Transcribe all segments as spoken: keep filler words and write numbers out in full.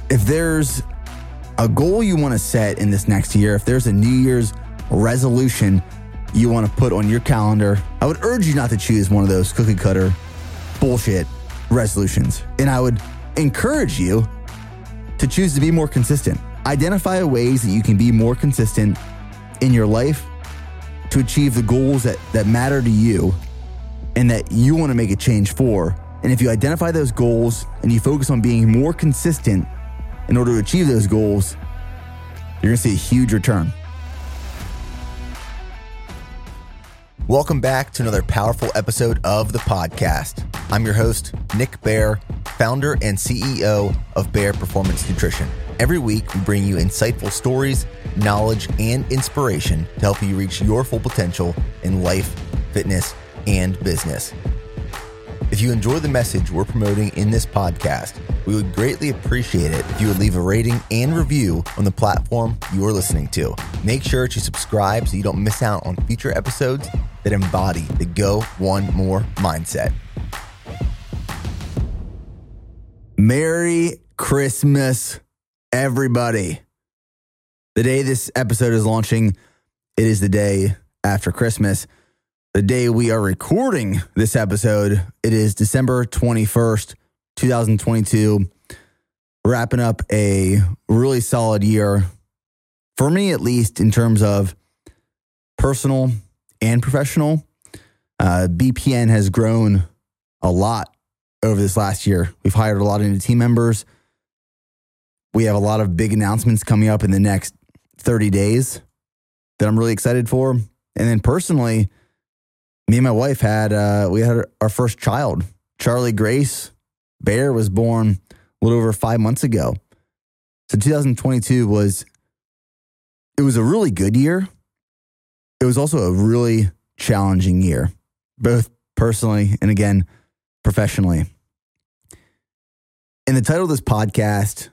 if there's a goal you want to set in this next year, if there's a New Year's resolution you want to put on your calendar, I would urge you not to choose one of those cookie cutter bullshit resolutions. And I would encourage you to choose to be more consistent. Identify ways that you can be more consistent in your life to achieve the goals that, that matter to you and that you want to make a change for. And if you identify those goals and you focus on being more consistent in order to achieve those goals, you're going to see a huge return. Welcome back to another powerful episode of the podcast. I'm your host, Nick Bare, founder and C E O of Bare Performance Nutrition. Every week, we bring you insightful stories, knowledge, and inspiration to help you reach your full potential in life, fitness, and business. If you enjoy the message we're promoting in this podcast, we would greatly appreciate it if you would leave a rating and review on the platform you are listening to. Make sure to subscribe so you don't miss out on future episodes that embody the Go One More mindset. Merry Christmas, everybody. The day this episode is launching, it is the day after Christmas. The day we are recording this episode, it is December twenty-first, twenty twenty-two. Wrapping up a really solid year, for me at least, in terms of personal and professional. Uh, B P N has grown a lot over this last year. We've hired a lot of new team members. We have a lot of big announcements coming up in the next thirty days that I'm really excited for. And then personally, me and my wife had, uh, we had our first child. Charlie Grace Bear was born a little over five months ago. So two thousand twenty-two was, it was a really good year. It was also a really challenging year, both personally and again, professionally. And the title of this podcast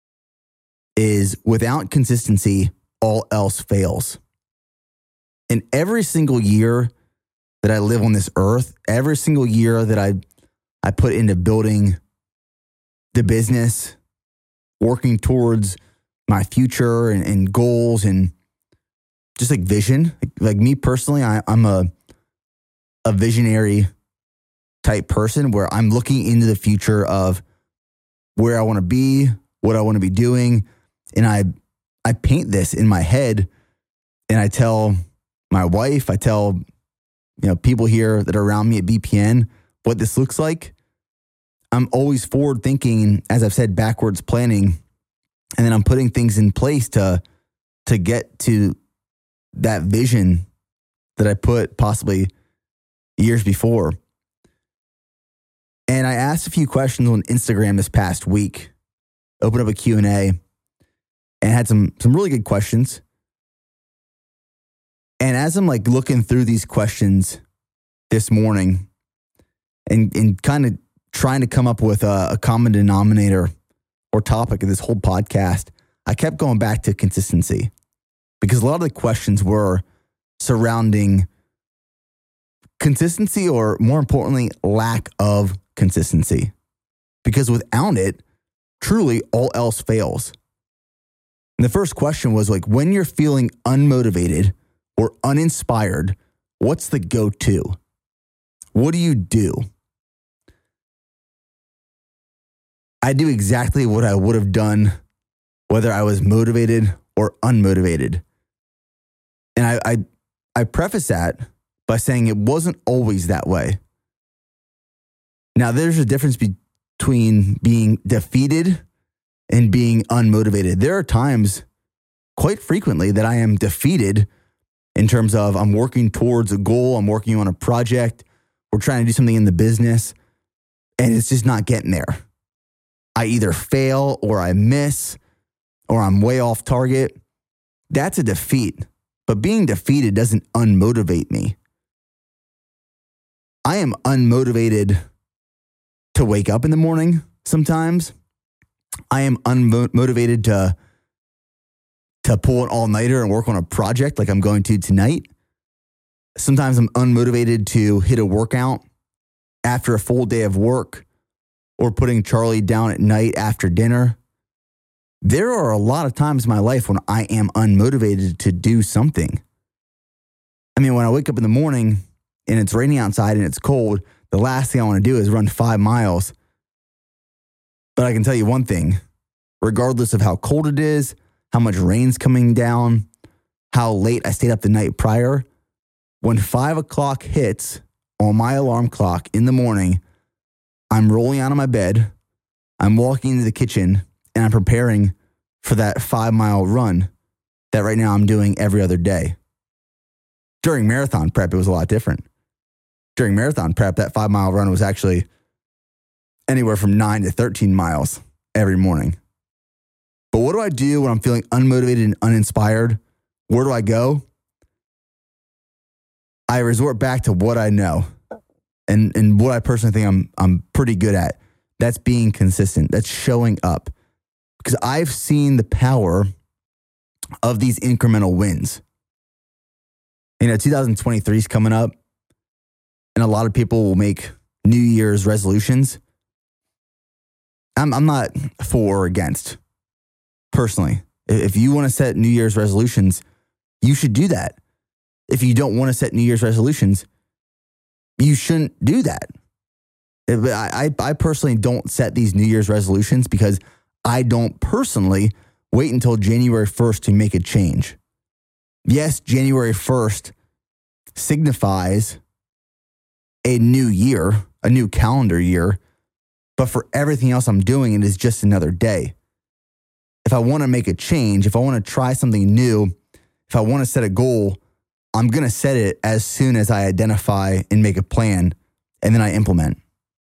is Without Consistency, All Else Fails. And every single year that I live on this earth, every single year that I I put into building the business, working towards my future and, and goals and just like vision. Like, like me personally, I, I'm a a visionary type person where I'm looking into the future of where I want to be, what I want to be doing, and I I paint this in my head, and I tell my wife, I tell you know, people here that are around me at B P N, what this looks like. I'm always forward thinking, as I've said, backwards planning. And then I'm putting things in place to, to get to that vision that I put possibly years before. And I asked a few questions on Instagram this past week, opened up a Q and A, and had some, some really good questions. And as I'm like looking through these questions this morning and, and kind of trying to come up with a, a common denominator or topic of this whole podcast, I kept going back to consistency because a lot of the questions were surrounding consistency, or more importantly, lack of consistency. Because without it, truly all else fails. And the first question was like, when you're feeling unmotivated or uninspired, what's the go-to? What do you do? I do exactly what I would have done whether I was motivated or unmotivated. And I, I, I preface that by saying it wasn't always that way. Now, there's a difference between being defeated and being unmotivated. There are times, quite frequently, that I am defeated in terms of I'm working towards a goal, I'm working on a project, we're trying to do something in the business, and it's just not getting there. I either fail or I miss or I'm way off target. That's a defeat. But being defeated doesn't unmotivate me. I am unmotivated to wake up in the morning sometimes. I am unmotivated to to pull an all-nighter and work on a project like I'm going to tonight. Sometimes I'm unmotivated to hit a workout after a full day of work or putting Charlie down at night after dinner. there are a lot of times in my life when I am unmotivated to do something. I mean, when I wake up in the morning and it's raining outside and it's cold, the last thing I want to do is run five miles. But I can tell you one thing, regardless of how cold it is, how much rain's coming down, how late I stayed up the night prior, when five o'clock hits on my alarm clock in the morning, I'm rolling out of my bed, I'm walking into the kitchen, and I'm preparing for that five mile run that right now I'm doing every other day. During marathon prep, it was a lot different. During marathon prep, that five mile run was actually anywhere from nine to thirteen miles every morning. But what do I do when I'm feeling unmotivated and uninspired? Where do I go? I resort back to what I know and, and what I personally think I'm I'm pretty good at. That's being consistent. That's showing up. Because I've seen the power of these incremental wins. You know, twenty twenty-three is coming up, and a lot of people will make New Year's resolutions. I'm I'm not for or against, personally. If you want to set New Year's resolutions, you should do that. If you don't want to set New Year's resolutions, you shouldn't do that. I, I, I personally don't set these New Year's resolutions because I don't personally wait until January first to make a change. Yes, January first signifies a new year, a new calendar year, but for everything else I'm doing, it is just another day. If I want to make a change, if I want to try something new, if I want to set a goal, I'm going to set it as soon as I identify and make a plan, and then I implement.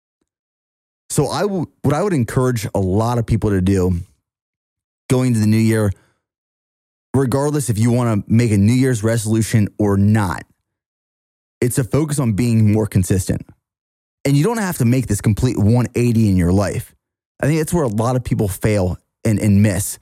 So I w- what I would encourage a lot of people to do going into the new year, regardless if you want to make a New Year's resolution or not, it's a focus on being more consistent. And you don't have to make this complete one eighty in your life. I think that's where a lot of people fail and, and miss.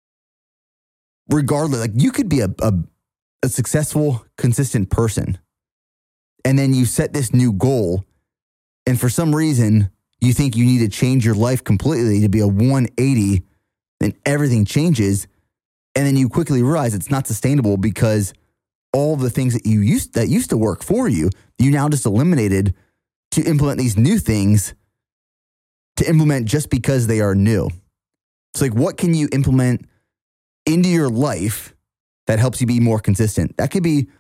Regardless, like you could be a, a, a successful, consistent person, and then you set this new goal, and for some reason, you think you need to change your life completely to be a one eighty, then everything changes. And then you quickly realize it's not sustainable because all the things that you used that used to work for you, you now just eliminated to implement these new things to implement just because they are new. It's like, what can you implement into your life that helps you be more consistent? That could be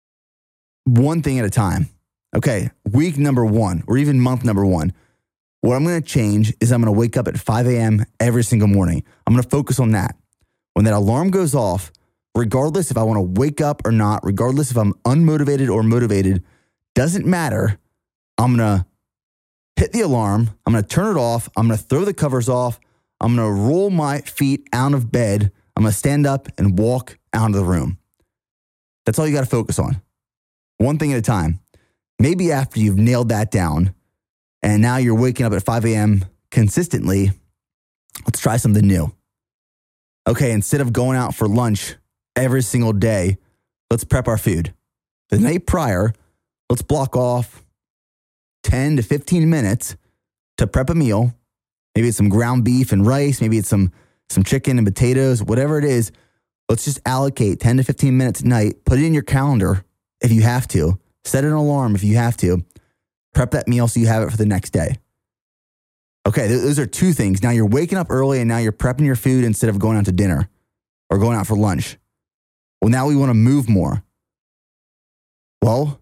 one thing at a time. Okay, week number one, or even month number one. What I'm going to change is I'm going to wake up at five a.m. every single morning. I'm going to focus on that. When that alarm goes off, regardless if I want to wake up or not, regardless if I'm unmotivated or motivated, doesn't matter. I'm going to hit the alarm. I'm going to turn it off. I'm going to throw the covers off. I'm going to roll my feet out of bed. I'm going to stand up and walk out of the room. That's all you got to focus on. One thing at a time. Maybe after you've nailed that down and now you're waking up at five a.m. consistently, let's try something new. Okay, instead of going out for lunch every single day, let's prep our food. The night prior, let's block off ten to fifteen minutes to prep a meal. Maybe it's some ground beef and rice. Maybe it's some, some chicken and potatoes, whatever it is. Let's just allocate ten to fifteen minutes at night. Put it in your calendar if you have to. Set an alarm if you have to. Prep that meal so you have it for the next day. Okay, th- those are two things. Now you're waking up early and now you're prepping your food instead of going out to dinner or going out for lunch. Well, now we want to move more. Well,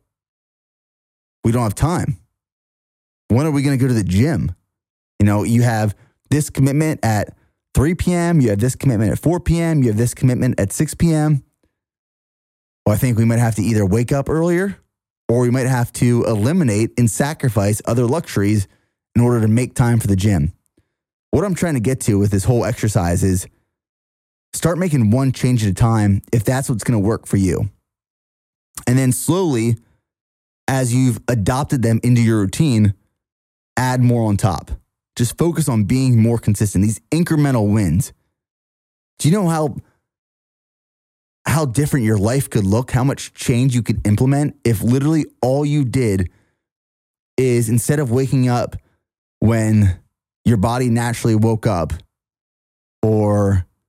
we don't have time. When are we going to go to the gym? You know, you have this commitment at three p.m., you have this commitment at four p.m., you have this commitment at six p.m. Well, I think we might have to either wake up earlier or we might have to eliminate and sacrifice other luxuries in order to make time for the gym. What I'm trying to get to with this whole exercise is start making one change at a time if that's what's going to work for you. And then slowly, as you've adopted them into your routine, add more on top. Just focus on being more consistent. These incremental wins. Do you know how, how different your life could look? How much change you could implement if literally all you did is instead of waking up when your body naturally woke up, or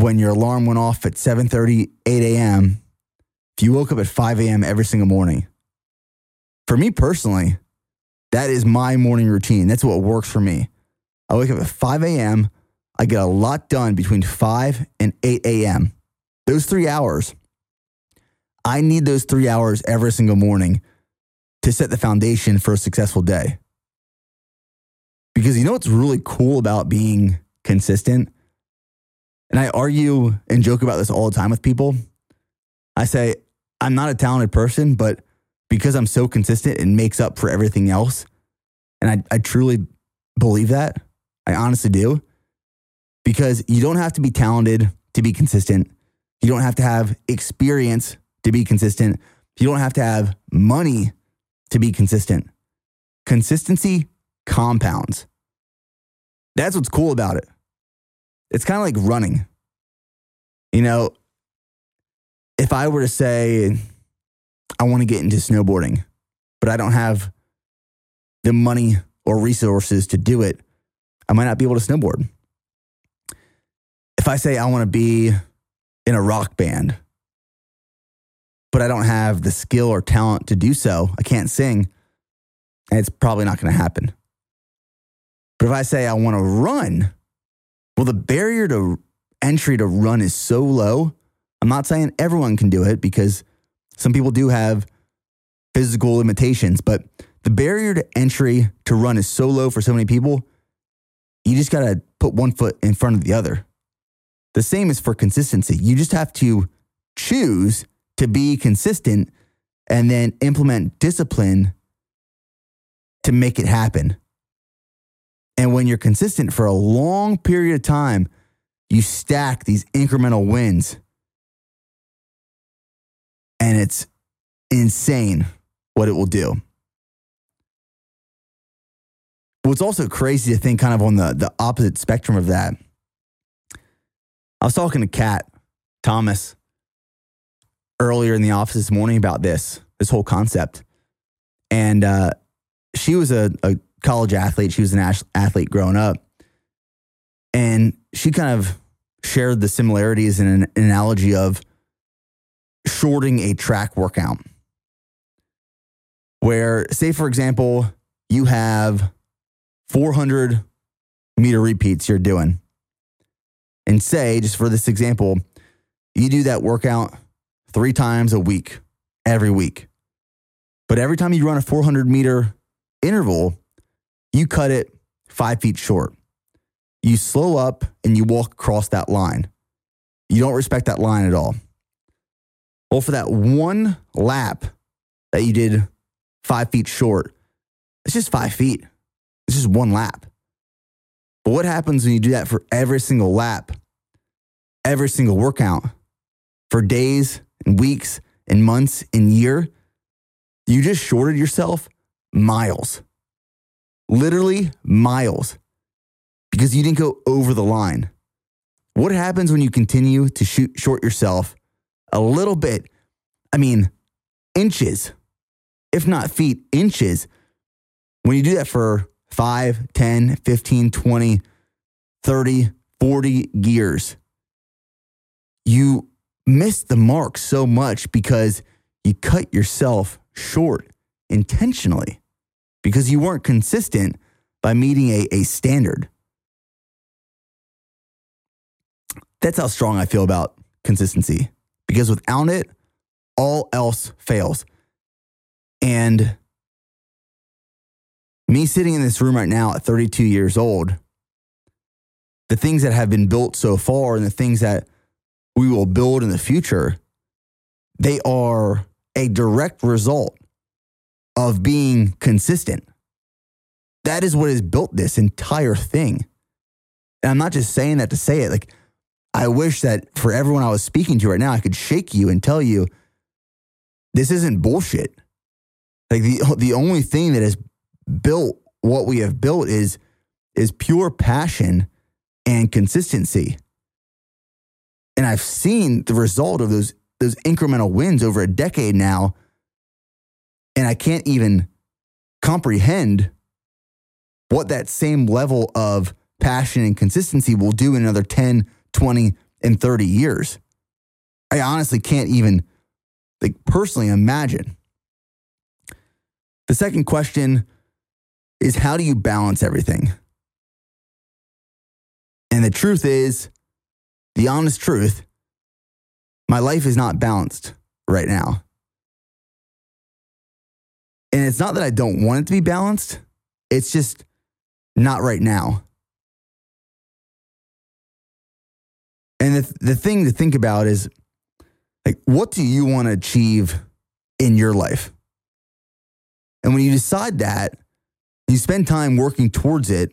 when your alarm went off at seven thirty, eight a.m., if you woke up at five a.m. every single morning, for me personally, that is my morning routine. That's what works for me. I wake up at five a.m. I get a lot done between five and eight a.m. Those three hours, I need those three hours every single morning to set the foundation for a successful day. Because you know what's really cool about being consistent? And I argue and joke about this all the time with people. I say, I'm not a talented person, but because I'm so consistent, it makes up for everything else. And I, I truly believe that. I honestly do. Because you don't have to be talented to be consistent. You don't have to have experience to be consistent. You don't have to have money to be consistent. Consistency compounds. That's what's cool about it. It's kind of like running. You know, if I were to say, I want to get into snowboarding, but I don't have the money or resources to do it, I might not be able to snowboard. If I say I want to be in a rock band, but I don't have the skill or talent to do so, I can't sing, and it's probably not going to happen. But if I say I want to run, well, the barrier to entry to run is so low. I'm not saying everyone can do it because some people do have physical limitations, but the barrier to entry to run is so low for so many people, you just got to put one foot in front of the other. The same is for consistency. You just have to choose to be consistent and then implement discipline to make it happen. And when you're consistent for a long period of time, you stack these incremental wins. And it's insane what it will do. What's also crazy to think kind of on the, the opposite spectrum of that, I was talking to Kat Thomas earlier in the office this morning about this, this whole concept. And uh, she was a, a college athlete. She was an athlete growing up. And she kind of shared the similarities in an analogy of shorting a track workout. Where, say, for example, you have four hundred meter repeats you're doing. And say, just for this example, you do that workout three times a week, every week. But every time you run a four hundred meter interval, you cut it five feet short. You slow up and you walk across that line. You don't respect that line at all. Well, for that one lap that you did five feet short, it's just five feet. It's just one lap. But what happens when you do that for every single lap, every single workout, for days and weeks and months and year? You just shorted yourself miles. Literally miles. Because you didn't go over the line. What happens when you continue to shoot short yourself a little bit? I mean, inches, if not feet, inches. When you do that for five, ten, fifteen, twenty, thirty, forty years, you miss the mark so much because you cut yourself short intentionally because you weren't consistent by meeting a, a standard. That's how strong I feel about consistency, because without it, all else fails. And me sitting in this room right now at thirty-two years old, the things that have been built so far and the things that we will build in the future, they are a direct result of being consistent. That is what has built this entire thing. And I'm not just saying that to say it. Like, I wish that for everyone I was speaking to right now, I could shake you and tell you, this isn't bullshit. Like, the the only thing that has built what we have built is, is pure passion and consistency. And I've seen the result of those, those incremental wins over a decade now. And I can't even comprehend what that same level of passion and consistency will do in another ten, twenty, in thirty years. I honestly can't even like personally imagine. The second question is, how do you balance everything? And the truth is, the honest truth, my life is not balanced right now. And it's not that I don't want it to be balanced. It's just not right now. And the, the thing to think about is, like, what do you want to achieve in your life? And when you decide that, you spend time working towards it,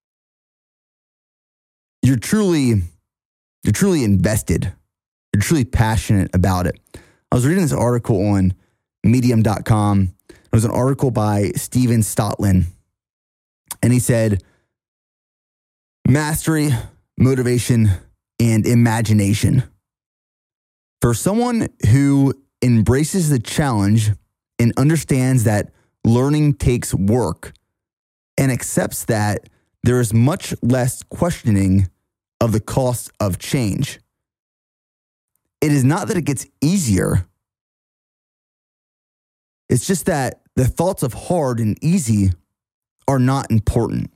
you're truly, you're truly invested. You're truly passionate about it. I was reading this article on medium dot com. It was an article by Steven Stotland. And he said, mastery, motivation, and imagination. For someone who embraces the challenge and understands that learning takes work and accepts that there is much less questioning of the cost of change. It is not that it gets easier. It's just that the thoughts of hard and easy are not important.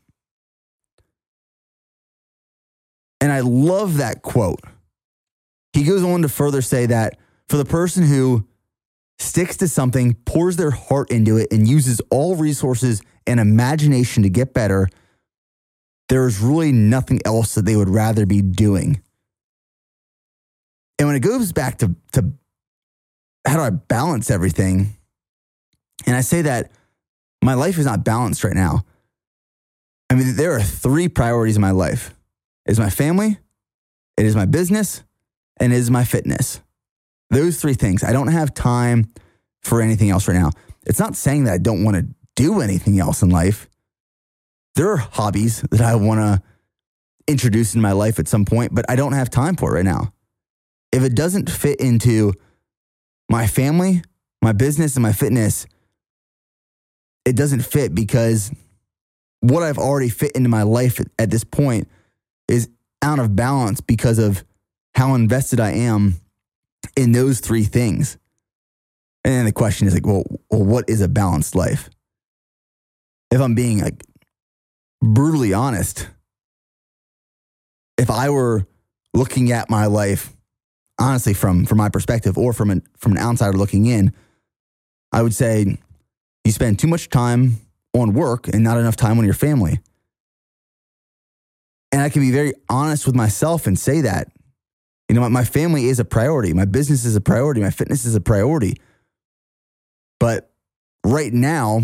And I love that quote. He goes on to further say that for the person who sticks to something, pours their heart into it, and uses all resources and imagination to get better, there is really nothing else that they would rather be doing. And when it goes back to, to how do I balance everything, and I say that my life is not balanced right now. I mean, there are three priorities in my life. It is my family, it is my business, and it is my fitness. Those three things. I don't have time for anything else right now. It's not saying that I don't want to do anything else in life. There are hobbies that I want to introduce in my life at some point, but I don't have time for it right now. If it doesn't fit into my family, my business, and my fitness, it doesn't fit, because what I've already fit into my life at, at this point is out of balance because of how invested I am in those three things. And then the question is like, well, well, what is a balanced life? If I'm being like brutally honest, if I were looking at my life, honestly, from, from my perspective or from an, from an outsider looking in, I would say you spend too much time on work and not enough time on your family. And I can be very honest with myself and say that, you know, my, my family is a priority. My business is a priority. My fitness is a priority. But right now,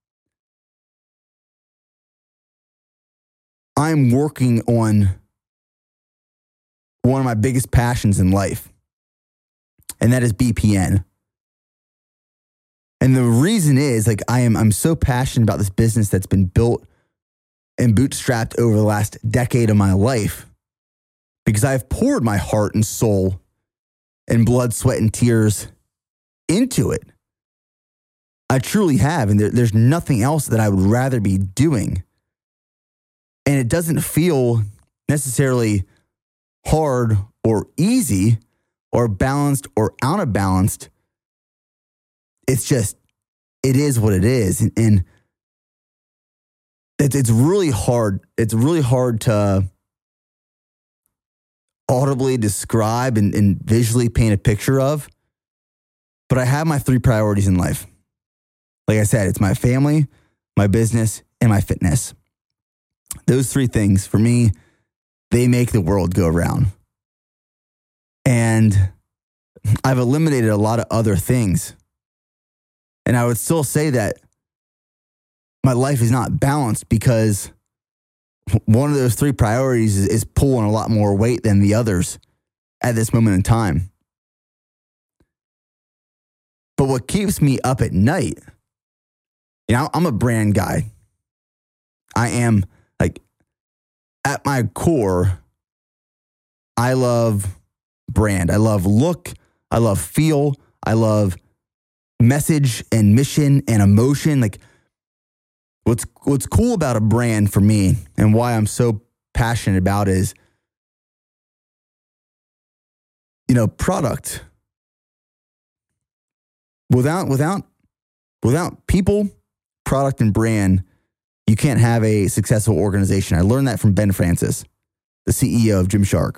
I'm working on one of my biggest passions in life, and that is B P N. And the reason is, like, I am I'm so passionate about this business that's been built and bootstrapped over the last decade of my life, because I've poured my heart and soul and blood, sweat, and tears into it. I truly have, and there, there's nothing else that I would rather be doing. And it doesn't feel necessarily hard or easy or balanced or out of balanced. It's just, it is what it is. And, and it's, it's really hard. It's really hard to audibly describe and, and visually paint a picture of. But I have my three priorities in life. Like I said, it's my family, my business, and my fitness. Those three things, for me, they make the world go round. And I've eliminated a lot of other things. And I would still say that my life is not balanced because one of those three priorities is, is pulling a lot more weight than the others at this moment in time. But what keeps me up at night, you know, I'm a brand guy. I am, like, at my core, I love brand. I love look. I love feel. I love message and mission and emotion. Like, what's what's cool about a brand for me and why I'm so passionate about it is you know, product without, without, without people, product, and brand, you can't have a successful organization. I learned that from Ben Francis, the C E O of Gymshark.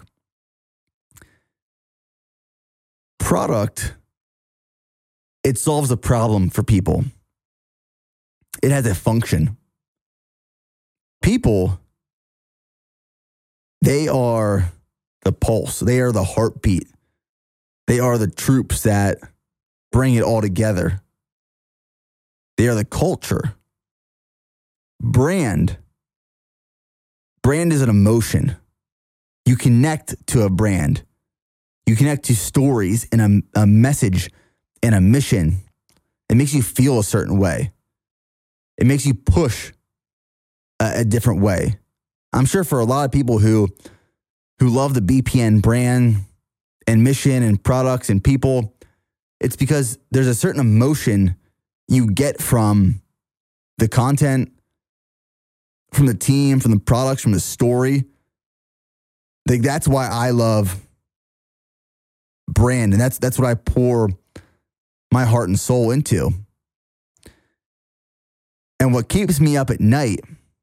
Product, it solves a problem for people. It has a function. People, they are the pulse. They are the heartbeat. They are the troops that bring it all together. They are the culture. Brand. Brand is an emotion. You connect to a brand. You connect to stories and a, a message and a mission. It makes you feel a certain way. It makes you push a, a different way. I'm sure for a lot of people who who love the B P N brand and mission and products and people, it's because there's a certain emotion you get from the content, from the team, from the products, from the story. Like, that's why I love brand, and that's that's what I pour my heart and soul into. And what keeps me up at night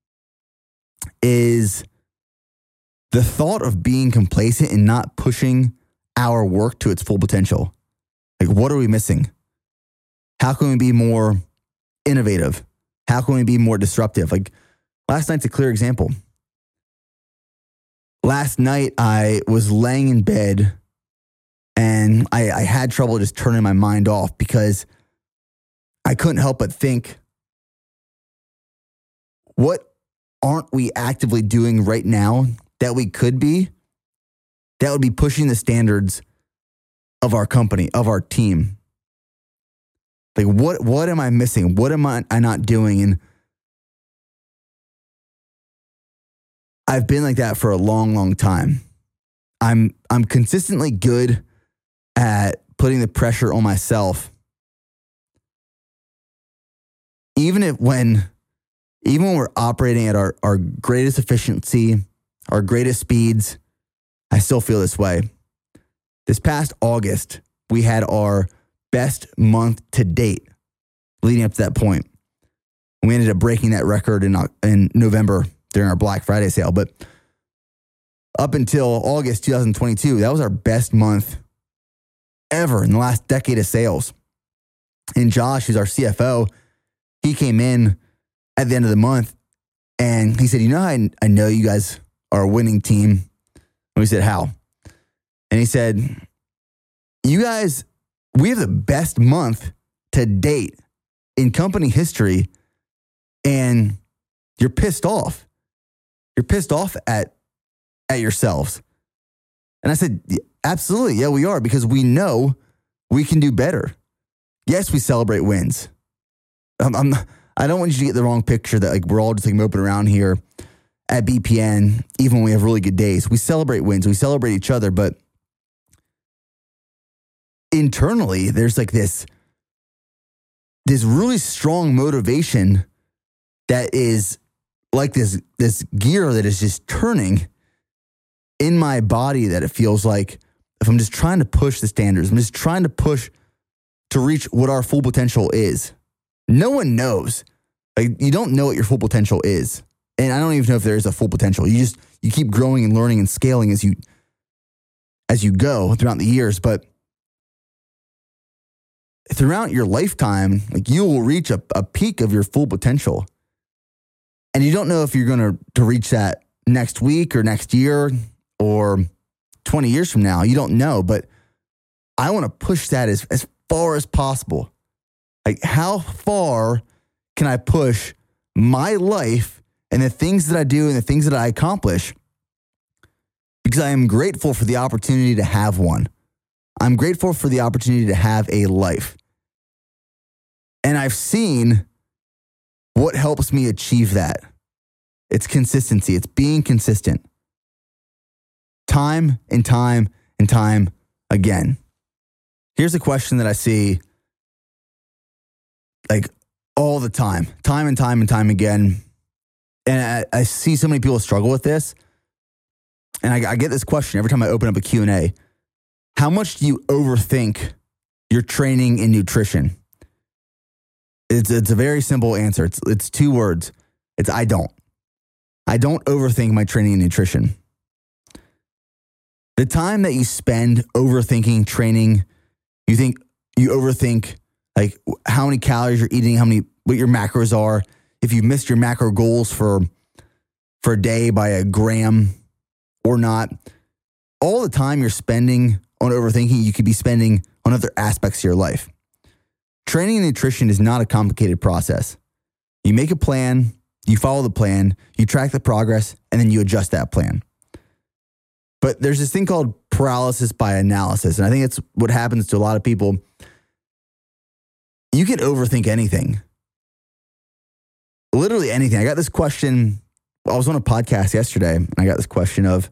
is the thought of being complacent and not pushing our work to its full potential. Like, what are we missing? How can we be more innovative? How can we be more disruptive? Like, last night's a clear example. Last night, I was laying in bed and I, I had trouble just turning my mind off because I couldn't help but think, what aren't we actively doing right now that we could be? That would be pushing the standards of our company, of our team. Like, what, what am I missing? What am I, I not doing? And I've been like that for a long, long time. I'm I'm consistently good at putting the pressure on myself. Even if when, even when we're operating at our, our greatest efficiency, our greatest speeds, I still feel this way. This past August, we had our best month to date leading up to that point. We ended up breaking that record in, in November during our Black Friday sale. But up until August twenty twenty-two, that was our best month ever in the last decade of sales. And Josh, who's our C F O, he came in at the end of the month and he said, you know, I, I know you guys are a winning team. And we said, how? And he said, you guys, we have the best month to date in company history, and you're pissed off. You're pissed off at, at yourselves. And I said, absolutely. Yeah, we are, because we know we can do better. Yes, we celebrate wins. I'm, I'm not, I don't want you to get the wrong picture that like we're all just like moping around here at B P N, even when we have really good days. We celebrate wins. We celebrate each other, but internally, there's like this, this really strong motivation that is like this, this gear that is just turning in my body, that it feels like if I'm just trying to push the standards, I'm just trying to push to reach what our full potential is. No one knows. Like, you don't know what your full potential is. And I don't even know if there is a full potential. You just, you keep growing and learning and scaling as you, as you go throughout the years. But throughout your lifetime, like, you will reach a, a peak of your full potential. And you don't know if you're going to to reach that next week or next year or twenty years from now. You don't know, but I want to push that as, as far as possible. Like, how far can I push my life and the things that I do and the things that I accomplish? Because I am grateful for the opportunity to have one. I'm grateful for the opportunity to have a life. And I've seen what helps me achieve that. It's consistency. It's being consistent. Time and time and time again. Here's a question that I see like all the time, time and time and time again. And I, I see so many people struggle with this. And I, I get this question every time I open up a Q and A. How much do you overthink your training and nutrition? It's it's a very simple answer. It's it's two words. It's I don't. I don't overthink my training and nutrition. The time that you spend overthinking training, you think you overthink like how many calories you're eating, how many what your macros are. If you missed your macro goals for for a day by a gram or not, all the time you're spending on overthinking, you could be spending on other aspects of your life. Training and nutrition is not a complicated process. You make a plan, you follow the plan, you track the progress, and then you adjust that plan. But there's this thing called paralysis by analysis, and I think it's what happens to a lot of people. You can overthink anything. Literally anything. I got this question. I was on a podcast yesterday, and I got this question of,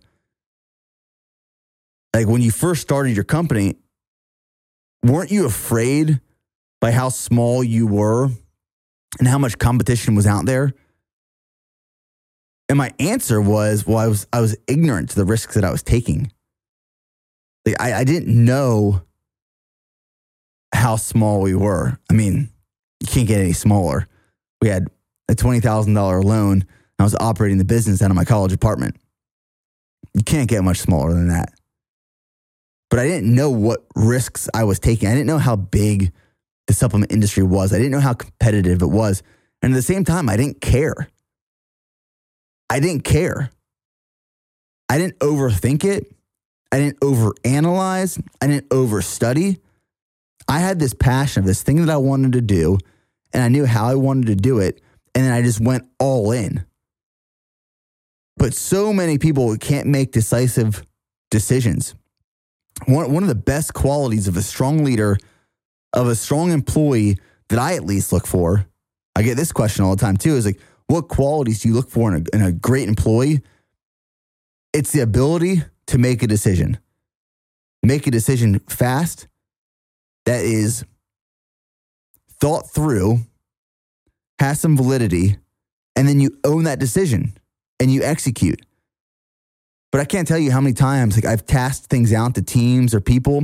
like, when you first started your company, weren't you afraid by how small you were and how much competition was out there? And my answer was, well, I was I was ignorant to the risks that I was taking. Like, I, I didn't know how small we were. I mean, you can't get any smaller. We had a twenty thousand dollars loan, and I was operating the business out of my college apartment. You can't get much smaller than that. But I didn't know what risks I was taking. I didn't know how big the supplement industry was. I didn't know how competitive it was. And at the same time, I didn't care. I didn't care. I didn't overthink it. I didn't overanalyze. I didn't overstudy. I had this passion of this thing that I wanted to do, and I knew how I wanted to do it, and then I just went all in. But so many people can't make decisive decisions. One, one of the best qualities of a strong leader, of a strong employee that I at least look for, I get this question all the time too, is like, what qualities do you look for in a, in a great employee? It's the ability to make a decision. Make a decision fast, that is thought through, has some validity, and then you own that decision and you execute. But I can't tell you how many times like I've tasked things out to teams or people,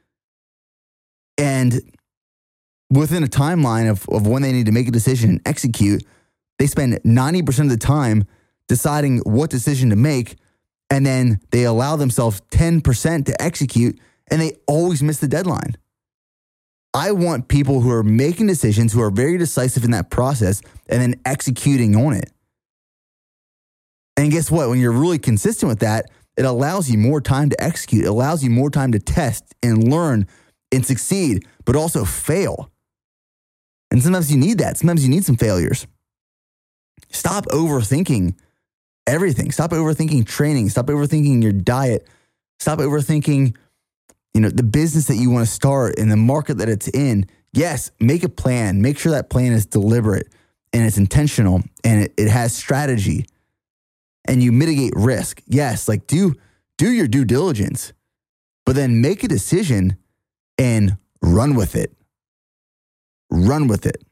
and within a timeline of, of when they need to make a decision and execute, they spend ninety percent of the time deciding what decision to make, and then they allow themselves ten percent to execute, and they always miss the deadline. I want people who are making decisions, who are very decisive in that process, and then executing on it. And guess what? When you're really consistent with that, it allows you more time to execute. It allows you more time to test and learn and succeed, but also fail. And sometimes you need that. Sometimes you need some failures. Stop overthinking everything. Stop overthinking training. Stop overthinking your diet. Stop overthinking, you know, the business that you want to start and the market that it's in. Yes, make a plan. Make sure that plan is deliberate and it's intentional and it, it has strategy and you mitigate risk. Yes, like do, do your due diligence, but then make a decision and run with it. Run with it.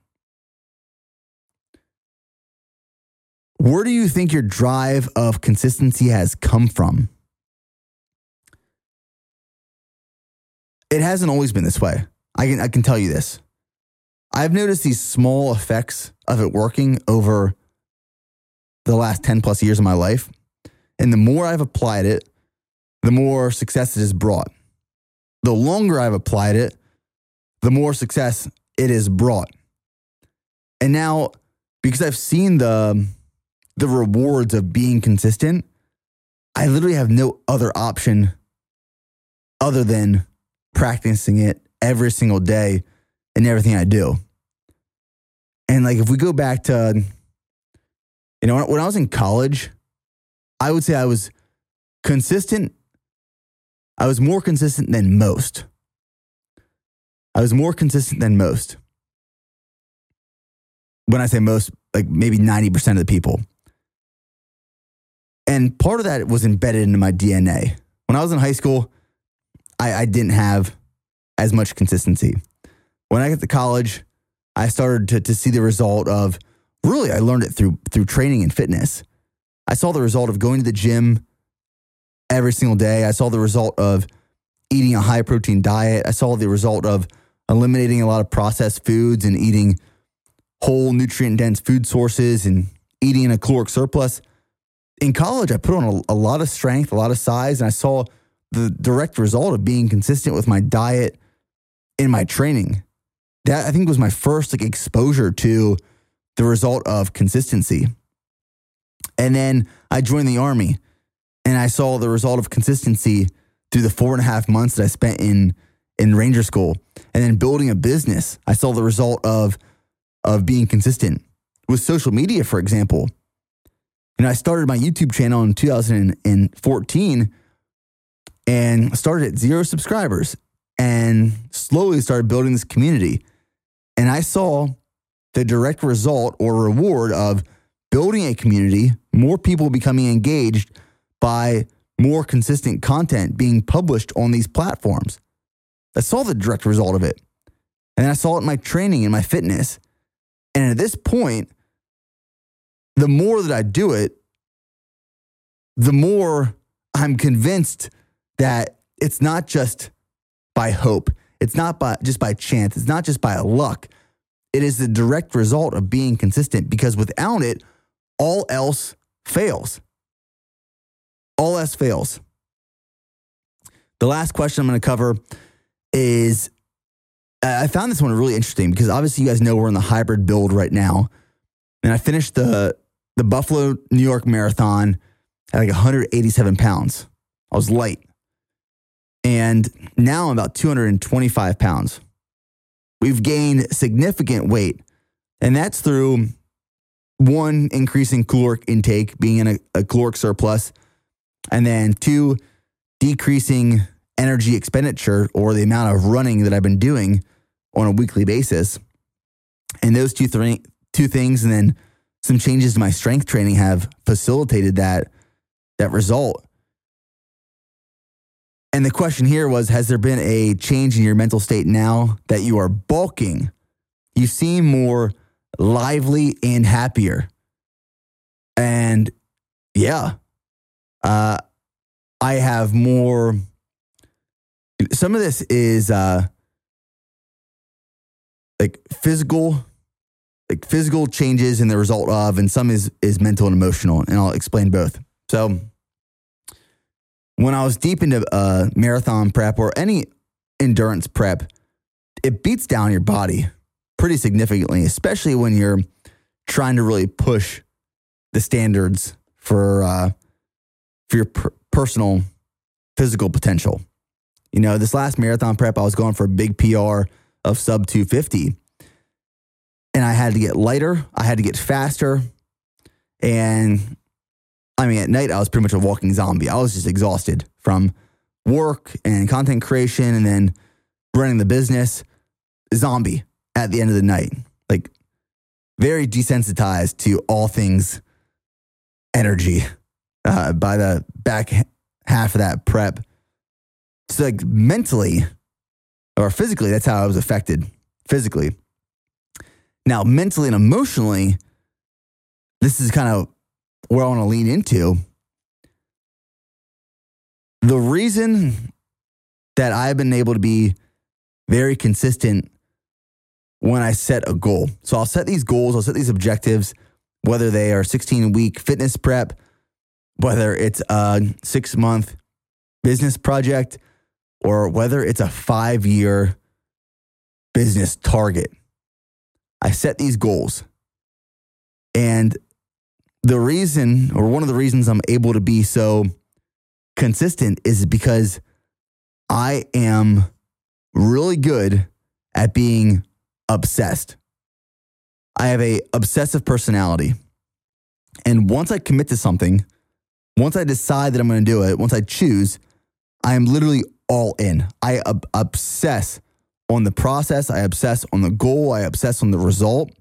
Where do you think your drive of consistency has come from? It hasn't always been this way. I can I can tell you this. I've noticed these small effects of it working over the last ten plus years of my life. And the more I've applied it, the more success it has brought. The longer I've applied it, the more success it has brought. And now, because I've seen the the rewards of being consistent, I literally have no other option other than practicing it every single day in everything I do. And like, if we go back to, you know, when I was in college, I would say I was consistent. I was more consistent than most. I was more consistent than most. When I say most, like maybe ninety percent of the people. And part of that was embedded into my D N A. When I was in high school, I, I didn't have as much consistency. When I got to college, I started to, to see the result of, really, I learned it through through training and fitness. I saw the result of going to the gym every single day. I saw the result of eating a high protein diet. I saw the result of eliminating a lot of processed foods and eating whole nutrient dense food sources and eating a caloric surplus. In college, I put on a, a lot of strength, a lot of size, and I saw the direct result of being consistent with my diet and my training. That, I think, was my first like exposure to the result of consistency. And then I joined the Army, and I saw the result of consistency through the four and a half months that I spent in, in Ranger School. And then building a business, I saw the result of, of being consistent. With social media, for example, you know, I started my YouTube channel in two thousand fourteen and started at zero subscribers and slowly started building this community. And I saw the direct result or reward of building a community, more people becoming engaged by more consistent content being published on these platforms. I saw the direct result of it. And I saw it in my training and my fitness. And at this point, the more that I do it, the more I'm convinced that it's not just by hope. It's not by just by chance. It's not just by luck. It is the direct result of being consistent, because without it, all else fails. All else fails. The last question I'm going to cover is, I found this one really interesting because obviously you guys know we're in the hybrid build right now. And I finished the, the Buffalo, New York Marathon at like one hundred eighty-seven pounds. I was light. And now I'm about two hundred twenty-five pounds. We've gained significant weight. And that's through, one, increasing caloric intake, being in a, a caloric surplus. And then two, decreasing energy expenditure, or the amount of running that I've been doing on a weekly basis. And those two, th- two things, and then some changes to my strength training have facilitated that, that result. And the question here was, has there been a change in your mental state now that you are bulking? You seem more lively and happier. And yeah, uh, I have more. Some of this is uh, like physical, like physical changes in the result of, and some is is mental and emotional. And I'll explain both. So when I was deep into uh, marathon prep or any endurance prep, it beats down your body pretty significantly, especially when you're trying to really push the standards for uh, for your per- personal physical potential. You know, this last marathon prep, I was going for a big P R of sub two fifty, and I had to get lighter. I had to get faster. And I mean, at night, I was pretty much a walking zombie. I was just exhausted from work and content creation and then running the business. Zombie at the end of the night. Like, very desensitized to all things energy uh, by the back half of that prep. So, like, mentally or physically, that's how I was affected physically. Now, mentally and emotionally, this is kind of where I want to lean into. The reason that I've been able to be very consistent when I set a goal. So I'll set these goals, I'll set these objectives, whether they are sixteen-week fitness prep, whether it's a six-month business project, or whether it's a five-year business target. I set these goals. And the reason, or one of the reasons I'm able to be so consistent is because I am really good at being obsessed. I have a obsessive personality. And once I commit to something, once I decide that I'm going to do it, once I choose, I am literally all in. I ob- obsess on the process. I obsess on the goal. I obsess on the result.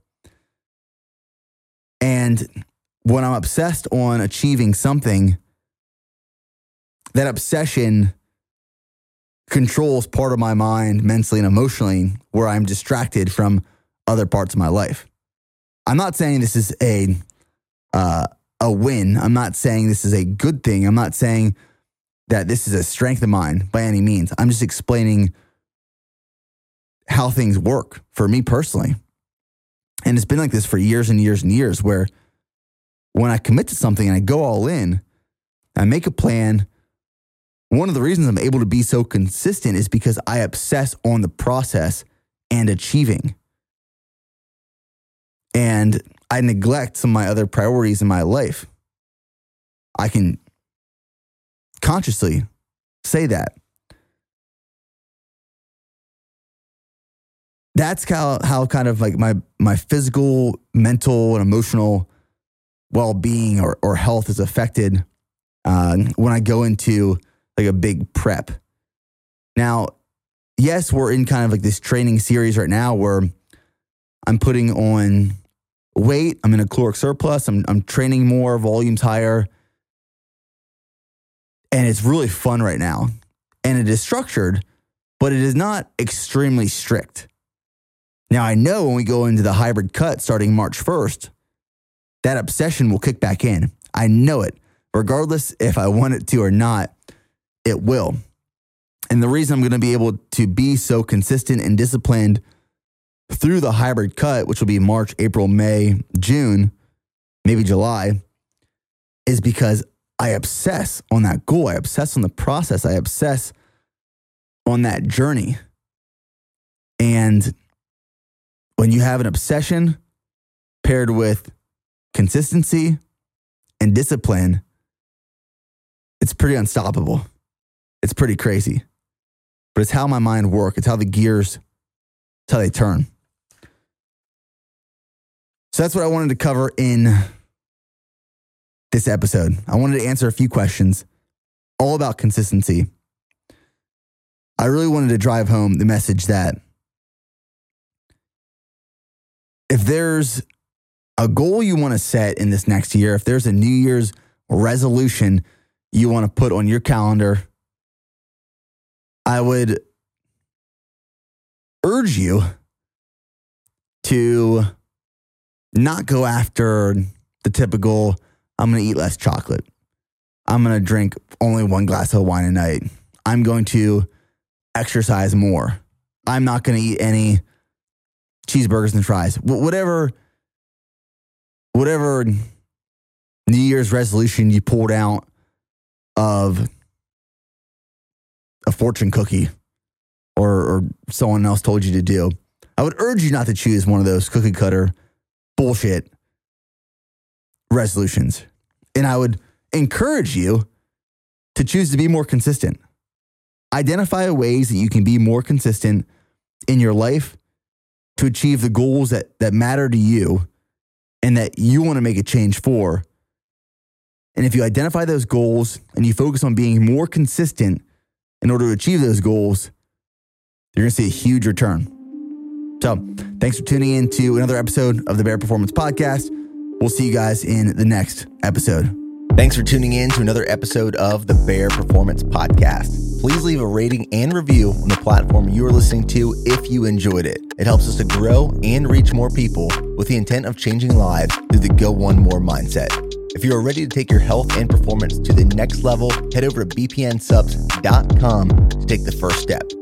And when I'm obsessed on achieving something, that obsession controls part of my mind mentally and emotionally, where I'm distracted from other parts of my life. I'm not saying this is a uh, a win. I'm not saying this is a good thing. I'm not saying that this is a strength of mine by any means. I'm just explaining how things work for me personally. And it's been like this for years and years and years, where when I commit to something and I go all in, I make a plan. One of the reasons I'm able to be so consistent is because I obsess on the process and achieving. And I neglect some of my other priorities in my life. I can consciously say that. That's how, how kind of like my, my physical, mental, and emotional well-being or, or health is affected uh, when I go into like a big prep. Now, yes, we're in kind of like this training series right now where I'm putting on weight. I'm in a caloric surplus. I'm, I'm training more, volumes higher. And it's really fun right now. And it is structured, but it is not extremely strict. Now, I know when we go into the hybrid cut starting March first, that obsession will kick back in. I know it. Regardless if I want it to or not, it will. And the reason I'm going to be able to be so consistent and disciplined through the hybrid cut, which will be March, April, May, June, maybe July, is because I obsess on that goal. I obsess on the process. I obsess on that journey. And when you have an obsession paired with consistency and discipline, it's pretty unstoppable. It's pretty crazy. But it's how my mind works. It's how the gears, it's how they turn. So that's what I wanted to cover in this episode. I wanted to answer a few questions all about consistency. I really wanted to drive home the message that if there's a goal you want to set in this next year, if there's a New Year's resolution you want to put on your calendar, I would urge you to not go after the typical, I'm going to eat less chocolate. I'm going to drink only one glass of wine a night. I'm going to exercise more. I'm not going to eat any cheeseburgers and fries. Whatever, whatever New Year's resolution you pulled out of a fortune cookie or, or someone else told you to do, I would urge you not to choose one of those cookie cutter bullshit resolutions. And I would encourage you to choose to be more consistent. Identify ways that you can be more consistent in your life to achieve the goals that, that matter to you and that you want to make a change for. And if you identify those goals and you focus on being more consistent in order to achieve those goals, you're going to see a huge return. So thanks for tuning in to another episode of the Bear Performance Podcast. We'll see you guys in the next episode. Thanks for tuning in to another episode of the Bear Performance Podcast. Please leave a rating and review on the platform you are listening to if you enjoyed it. It helps us to grow and reach more people with the intent of changing lives through the Go One More mindset. If you are ready to take your health and performance to the next level, head over to b p n subs dot com to take the first step.